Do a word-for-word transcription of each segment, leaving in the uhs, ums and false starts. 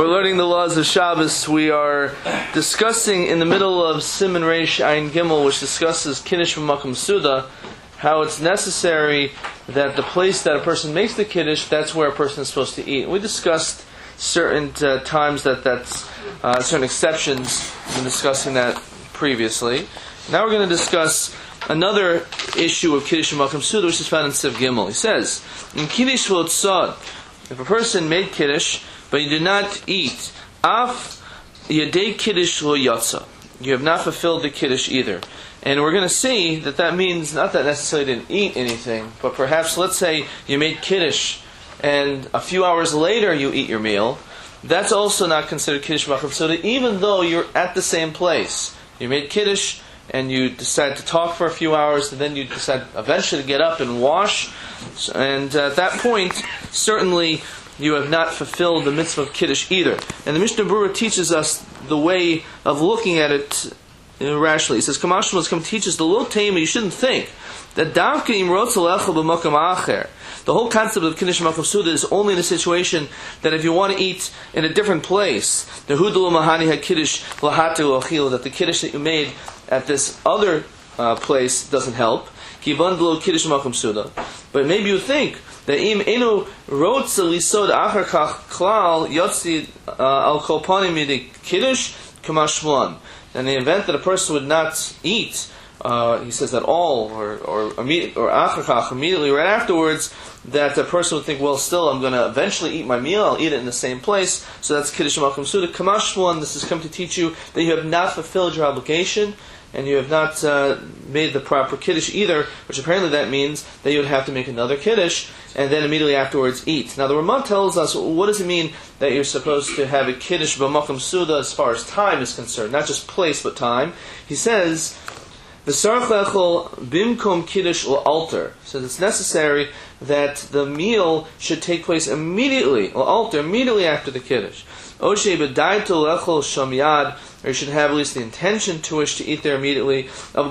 We're learning the laws of Shabbos. We are discussing in the middle of Siman Reish Ayin Gimel, which discusses Kiddush B'Makom Suda, how it's necessary that the place that a person makes the Kiddush, that's where a person is supposed to eat. We discussed certain uh, times that that's uh, certain exceptions. We've been discussing that previously. Now we're going to discuss another issue of Kiddush B'Makom Suda, which is found in Siv Gimel. He says, in Kiddush V'Otzad, if a person made Kiddush, but you did not eat, Af Yadei Kiddush Lo Yatsa, you have not fulfilled the Kiddush either. And we're going to see that that means not that necessarily you didn't eat anything, but perhaps, let's say, you made Kiddush, and a few hours later you eat your meal. That's also not considered Kiddush B'Makom Suda, even though you're at the same place. You made Kiddush, and you decide to talk for a few hours, and then you decide eventually to get up and wash. And at that point, certainly you have not fulfilled the mitzvah of Kiddush either. And the Mishnah Berurah teaches us the way of looking at it rationally. He says, Kamash must come teach us the little tema. You shouldn't think that Davka im rotz lecha b'makam acher. The whole concept of Kiddush B'Makom Suda is only in a situation that if you want to eat in a different place, the hudul mahani hakiddush lahatu achil, that the Kiddush that you made at this other uh, place doesn't help. Kivan below Kiddush B'Makom Suda. But maybe you think that im enu rotza lisod achar kach klal yotzi al kol panim midi Kiddush kamashmlan. In the event that a person would not eat, uh, he says that all, or or immediate, or achar kach, immediately right afterwards, that a person would think, well, still, I'm going to eventually eat my meal, I'll eat it in the same place, so that's Kiddush B'Makom Suda. Kamashmlan, this has come to teach you that you have not fulfilled your obligation, and you have not uh, made the proper Kiddush either, which apparently that means that you would have to make another Kiddush, and then immediately afterwards eat. Now the Ramah tells us, what does it mean that you're supposed to have a Kiddush B'Makom Suda as far as time is concerned, not just place, but time. He says, V'sarach le'echol bimkom Kiddush l'alter. So it's necessary that the meal should take place immediately, l'alter, immediately after the Kiddush. Oshe b'dayto le'echol sham yad, or you should have at least the intention to wish to eat there immediately. That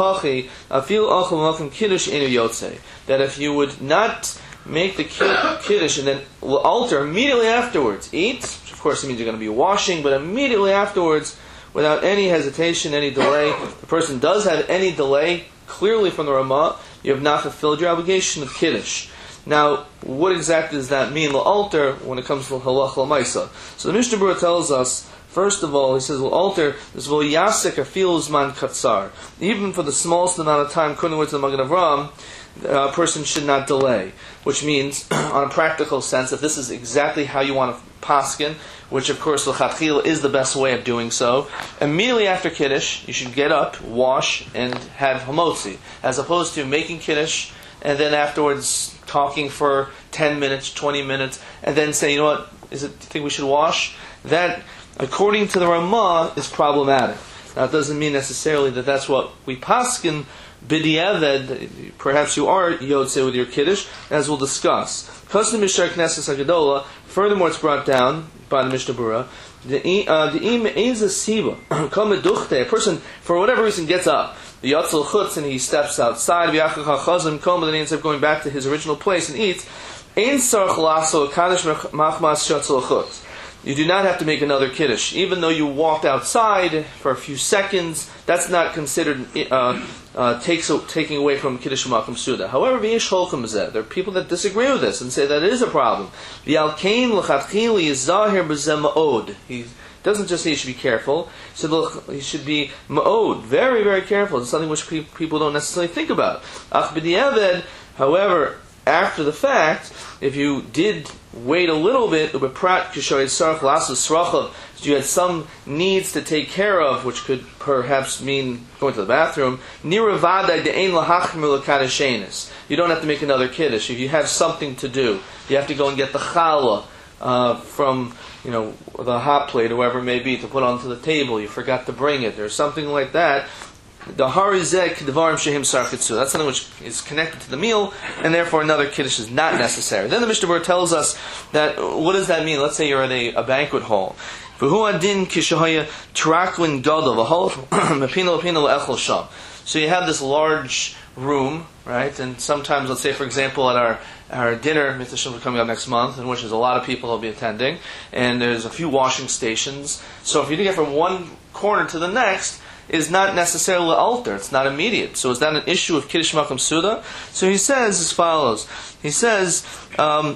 if you would not make the Kiddush and then will alter immediately afterwards, eat, which of course it means you're going to be washing, but immediately afterwards, without any hesitation, any delay, the person does have any delay, clearly from the Ramah, you have not fulfilled your obligation of Kiddush. Now, what exactly does that mean, alter, when it comes to halach l'maisa? So the Mishnah Berurah tells us, first of all, he says, "Will alter this will yasek afil zman katzar." Even for the smallest amount of time, according to the Magen Avraham, a person should not delay. Which means, on a practical sense, if this is exactly how you want to paskin, which of course l'chatchila is the best way of doing so, immediately after Kiddush, you should get up, wash, and have hamotzi, as opposed to making Kiddush and then afterwards talking for ten minutes, twenty minutes, and then say, you know what, is it? Do you think we should wash? That, according to the Ramah, is problematic. Now, it doesn't mean necessarily that that's what we paskin b'di'eved. Perhaps you are yotze with your Kiddush, as we'll discuss. Custom Mishar Knesses Hagadola. Furthermore, it's brought down by the Mishnah Berurah. The im eza siba kol meduchte. A person, for whatever reason, gets up. The yotzel chutz, and he steps outside. V'yachach hachazim kol, then he ends up going back to his original place and eats. Ein sarach laso kadosh machmas shotzel chutz. You do not have to make another Kiddush. Even though you walked outside for a few seconds, that's not considered uh, uh, takes, taking away from Kiddush B'Makom Suda. However, v'yesh holchem zeh, there are people that disagree with this and say that it is a problem. V'yalkein l'chatchili yizahir b'zeh ma'od. He doesn't just say you should be careful. He said, look, you should be ma'od, very, very careful. It's something which pe- people don't necessarily think about. Ach b'di'eved, however, after the fact, if you did wait a little bit, you had some needs to take care of, which could perhaps mean going to the bathroom. You don't have to make another Kiddush. If you have something to do, you have to go and get the challah uh, from, you know, the hot plate, or whoever it may be, to put onto the table. You forgot to bring it, or something like that. The harizek devarim shehim sarchitzu. That's something which is connected to the meal, and therefore another Kiddush is not necessary. Then the Mishnah Berurah tells us that, what does that mean? Let's say you're at a, a banquet hall. V'hu adin kishahaya traklin gadol v'hol mepina l'pina l'echel sham. So you have this large room, right? And sometimes, let's say, for example, at our our dinner, Mitzvah Shem coming up next month, in which there's a lot of people who'll be attending, and there's a few washing stations. So if you get from one corner to the next, is not necessarily alter. It's not immediate. So is that an issue of Kiddush Makom Suda? So he says as follows. He says, um,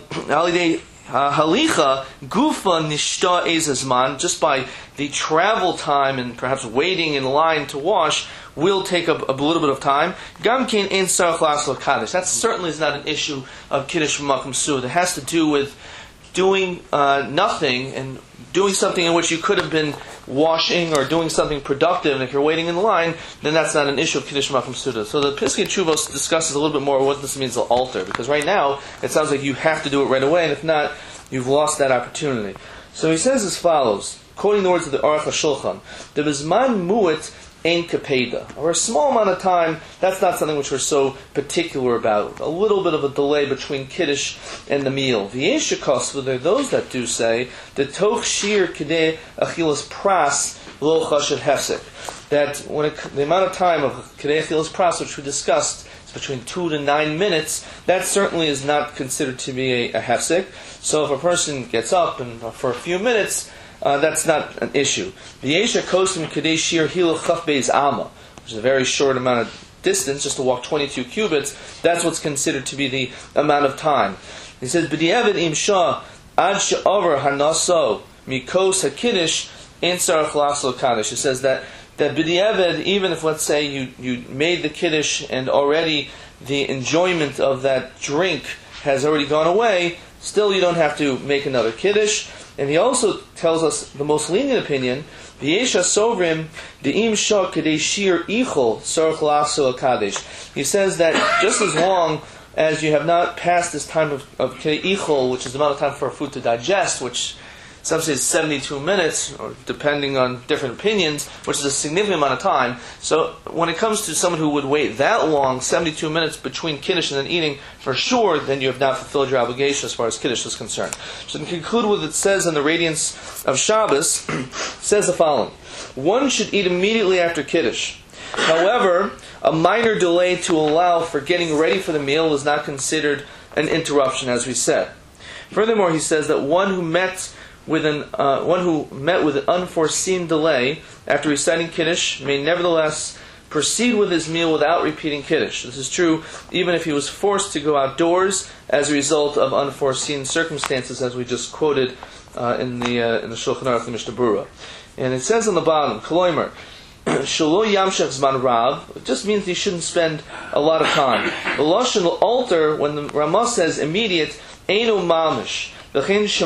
Halicha gufa nishta ezazman, just by the travel time and perhaps waiting in line to wash will take a, a little bit of time. Gamkein ein sarach la'aslo kaddish. That certainly is not an issue of Kiddush Makom Suda. It has to do with doing uh, nothing and doing something in which you could have been washing or doing something productive, and if you're waiting in the line, then that's not an issue of Kiddush Makom Suda. So the Piskei Teshuvos discusses a little bit more what this means to alter, because right now it sounds like you have to do it right away, and if not, you've lost that opportunity. So he says as follows, quoting the words of the Aruch HaShulchan, the Bizman Mu'it Ein Kapeda, or a small amount of time, that's not something which we're so particular about. A little bit of a delay between Kiddush and the meal. V'yeshikos, there are those that do say, the Toch Shir Kedei Achilas Pras Lo Chashav Hefsek, that when it, the amount of time of Kedei Achilas Pras, which we discussed, is between two to nine minutes, that certainly is not considered to be a, a Hefsek. So if a person gets up and for a few minutes, Uh, that's not an issue. V'yesha kosim kadei shir hilo chaf beis ama, which is a very short amount of distance, just to walk twenty-two cubits. That's what's considered to be the amount of time. He says, "B'di'evet im shah ad she'avar hanaso mikos hakiddush ein sarach la'aslo kaddish." It says that that b'di'evet, even if let's say you you made the kiddush and already the enjoyment of that drink has already gone away, still you don't have to make another kiddush. And he also tells us the most lenient opinion, V'yesha sovrim de'im shah kadei shir ichol sarach la'aslo kadesh. He says that just as long as you have not passed this time of, of kadei ichol, which is the amount of time for food to digest, which some say is seventy-two minutes, or depending on different opinions, which is a significant amount of time. So when it comes to someone who would wait that long, seventy-two minutes between Kiddush and then eating, for sure, then you have not fulfilled your obligation as far as Kiddush is concerned. So to conclude with what it says in the Radiance of Shabbos, says the following. One should eat immediately after Kiddush. However, a minor delay to allow for getting ready for the meal is not considered an interruption, as we said. Furthermore, he says that one who met with an uh, one who met with an unforeseen delay after reciting Kiddush may nevertheless proceed with his meal without repeating Kiddush. This is true even if he was forced to go outdoors as a result of unforeseen circumstances, as we just quoted uh, in the uh, in the Shulchan Aruch, the Mishnah Berurah. And it says on the bottom, Koloimer, Shelo yamshach zman rav, it just means he shouldn't spend a lot of time. The Lashon will alter when the Ramah says immediate, eino mamish. He says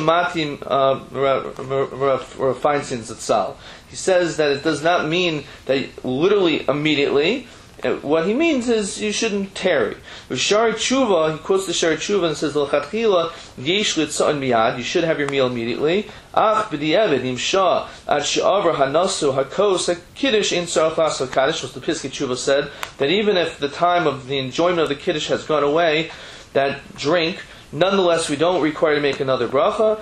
that it does not mean that literally immediately. What he means is you shouldn't tarry. With Shari Tshuva, he quotes the Shari Tshuva and says, "L'chatchila yesh litzon miyad." You should have your meal immediately. Ach b'di'evet imsha ad she'avar hanasu hakos hakiddush in sarach la'aslo kaddish. Was the Piskei Teshuvos said that even if the time of the enjoyment of the kiddush has gone away, that drink, nonetheless, we don't require to make another bracha.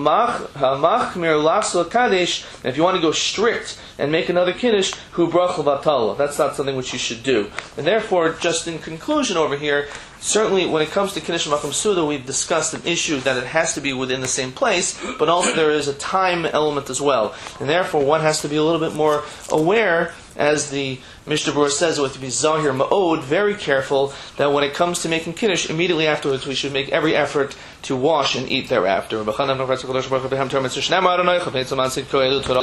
And if you want to go strict and make another kiddush, hu bracha vatala. That's not something which you should do. And therefore, just in conclusion over here, certainly when it comes to Kiddush Makom Suda, we've discussed an issue that it has to be within the same place, but also there is a time element as well. And therefore, one has to be a little bit more aware, as the Mishnah Berurah says, with to be zahir ma'od, very careful, that when it comes to making Kiddush, immediately afterwards we should make every effort to wash and eat thereafter.